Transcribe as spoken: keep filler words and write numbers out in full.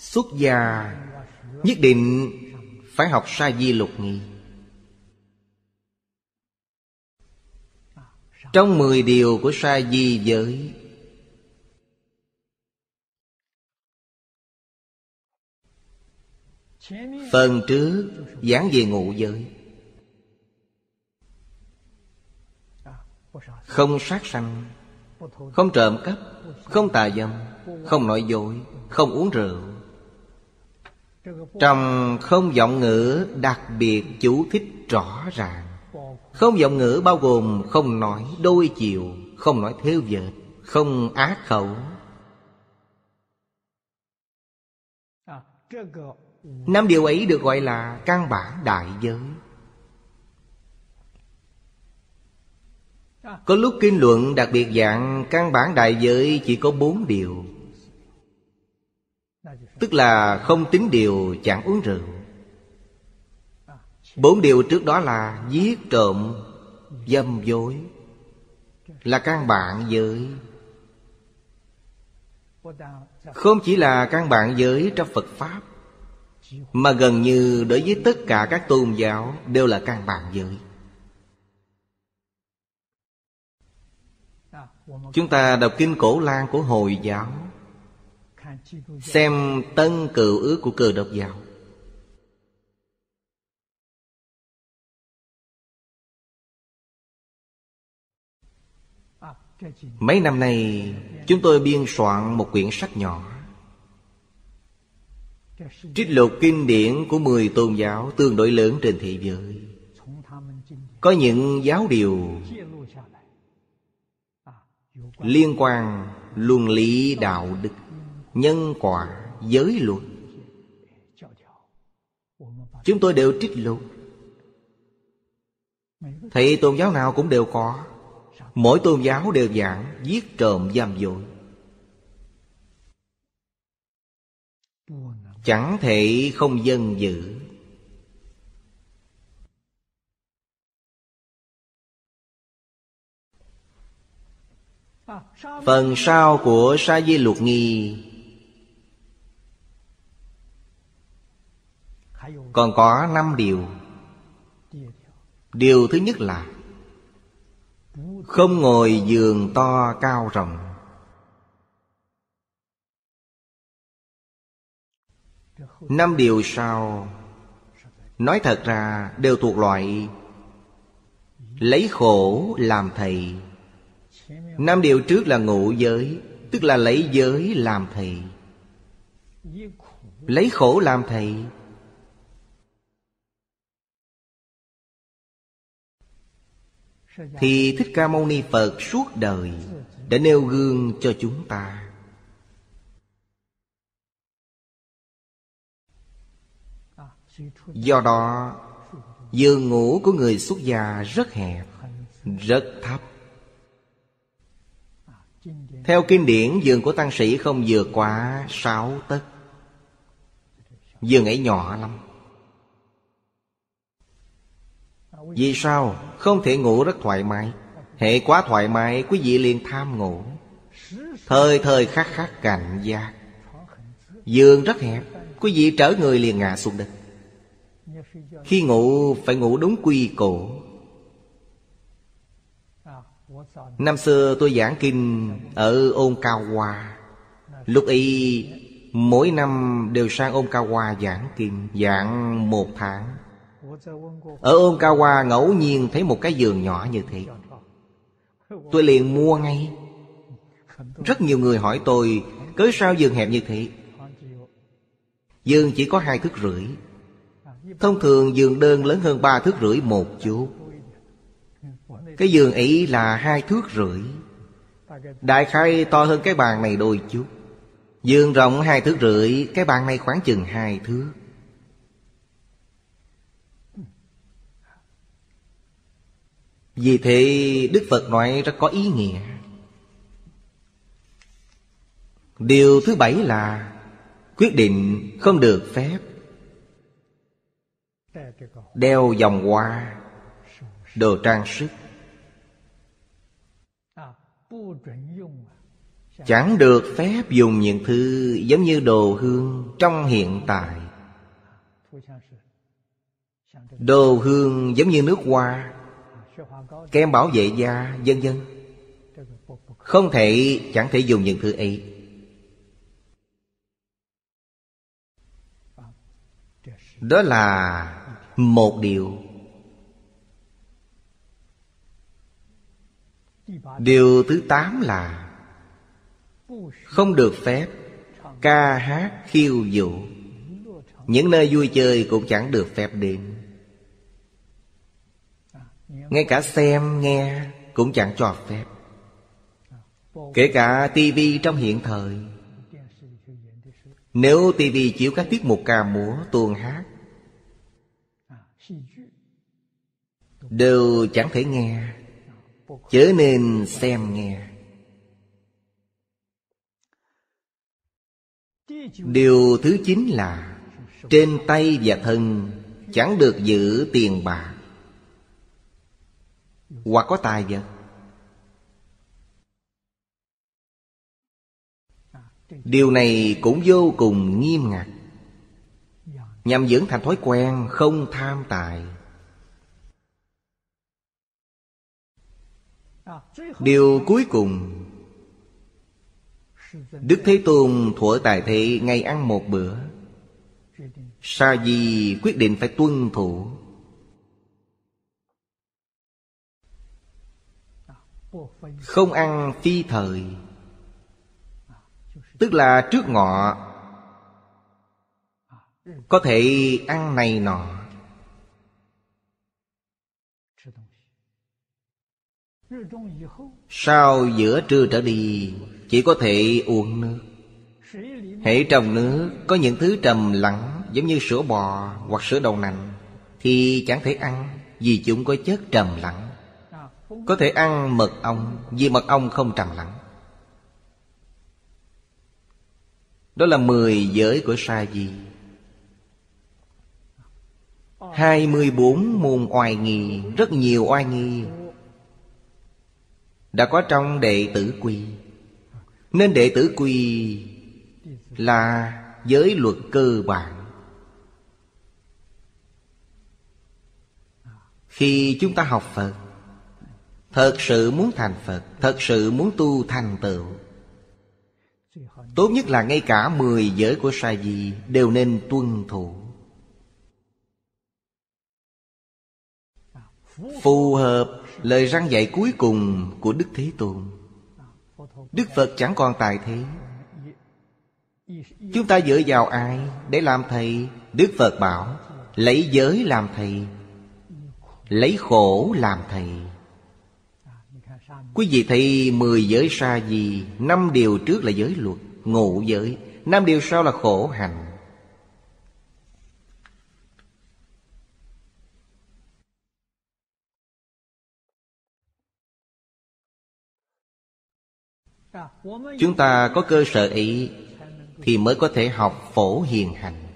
Xuất gia nhất định phải học Sa Di Lục Nghi. Trong mười điều của Sa Di giới, phần trước giảng về ngũ giới: không sát sanh, không trộm cắp, không tà dâm, không nói dối, không uống rượu. Trong không vọng ngữ đặc biệt chú thích rõ ràng. Không vọng ngữ bao gồm không nói đôi chiều, không nói thêu dệt, không ác khẩu. Năm điều ấy được gọi là căn bản đại giới. Có lúc kinh luận đặc biệt dạng căn bản đại giới chỉ có bốn điều, tức là không tính điều chẳng uống rượu. Bốn điều trước đó là giết, trộm, dâm dối, là căn bản giới. Không chỉ là căn bản giới trong Phật Pháp, mà gần như đối với tất cả các tôn giáo đều là căn bản giới. Chúng ta đọc kinh Cổ Lan của Hồi giáo, xem Tân Cựu Ước của Cơ Đốc giáo. Mấy năm nay chúng tôi biên soạn một quyển sách nhỏ, trích lục kinh điển của mười tôn giáo tương đối lớn trên thế giới. Có những giáo điều liên quan luân lý đạo đức, nhân quả, giới luật, chúng tôi đều trích lục. Thầy tôn giáo nào cũng đều có. Mỗi tôn giáo đều giảng giết, trộm, dâm dối, chẳng thể không dân dự. Phần sau của Sa Di Lục Nghi còn có năm điều. Điều thứ nhất là không ngồi giường to cao rộng. Năm điều sau nói thật ra đều thuộc loại lấy khổ làm thầy. Năm điều trước là ngũ giới, tức là lấy giới làm thầy. Lấy khổ làm thầy, thì Thích Ca Mâu Ni Phật suốt đời đã nêu gương cho chúng ta. Do đó giường ngủ của người xuất gia rất hẹp, rất thấp. Theo kinh điển, giường của tăng sĩ không vượt quá sáu tấc. Giường ấy nhỏ lắm. Vì sao? Không thể ngủ rất thoải mái. Hệ quá thoải mái, quý vị liền tham ngủ. Thời thời khắc khắc cảnh giác. Giường rất hẹp, quý vị trở người liền ngã xuống đất. Khi ngủ phải ngủ đúng quy củ. Năm xưa tôi giảng kinh ở Ôn Cao Hoa. Lúc ấy mỗi năm đều sang Ôn Cao Hoa giảng kinh, giảng một tháng. Ở Ôn Cao Hoa ngẫu nhiên thấy một cái giường nhỏ như thế, tôi liền mua ngay. Rất nhiều người hỏi tôi cớ sao giường hẹp như thế. Giường chỉ có hai thước rưỡi. Thông thường giường đơn lớn hơn ba thước rưỡi một chút. Cái giường ấy là hai thước rưỡi, đại khái to hơn cái bàn này đôi chút. Giường rộng hai thước rưỡi, cái bàn này khoảng chừng hai thước. Vì thế Đức Phật nói rất có ý nghĩa. Điều thứ bảy là quyết định không được phép đeo vòng hoa, đồ trang sức. Chẳng được phép dùng những thứ giống như đồ hương trong hiện tại. Đồ hương giống như nước hoa, kem bảo vệ da, vân vân. Không thể, chẳng thể dùng những thứ ấy. Đó là một điều. Điều thứ tám là không được phép ca hát khiêu vũ. Những nơi vui chơi cũng chẳng được phép đến. Ngay cả xem, nghe cũng chẳng cho phép. Kể cả tivi trong hiện thời, nếu tivi chiếu các tiết mục ca múa, tuồng hát, đều chẳng thể nghe, chớ nên xem nghe. Điều thứ chín là trên tay và thân chẳng được giữ tiền bạc hoặc có tài vật. Điều này cũng vô cùng nghiêm ngặt, nhằm dưỡng thành thói quen không tham tài. Điều cuối cùng, Đức Thế Tôn thuở tại thế ngày ăn một bữa, Sa Di quyết định phải tuân thủ. Không ăn phi thời, tức là trước ngọ có thể ăn này nọ. Sau giữa trưa trở đi chỉ có thể uống nước. Hễ trong nước có những thứ trầm lắng, giống như sữa bò hoặc sữa đậu nành, thì chẳng thể ăn, vì chúng có chất trầm lắng. Có thể ăn mật ong, vì mật ong không trầm lắng. Đó là mười giới của Sa Di. Hai mươi bốn môn oai nghi, rất nhiều oai nghi đã có trong đệ tử quy. Nên đệ tử quy là giới luật cơ bản. Khi chúng ta học Phật, thật sự muốn thành Phật, thật sự muốn tu thành tựu, tốt nhất là ngay cả mười giới của Sa Di đều nên tuân thủ, phù hợp lời răn dạy cuối cùng của Đức Thế Tôn. Đức Phật chẳng còn tại thế. Chúng ta dựa vào ai để làm thầy? Đức Phật bảo lấy giới làm thầy, lấy khổ làm thầy. Quý vị thấy mười giới Sa Di, năm điều trước là giới luật, ngũ giới, năm điều sau là khổ hạnh. Chúng ta có cơ sở ấy thì mới có thể học Phổ Hiền Hành.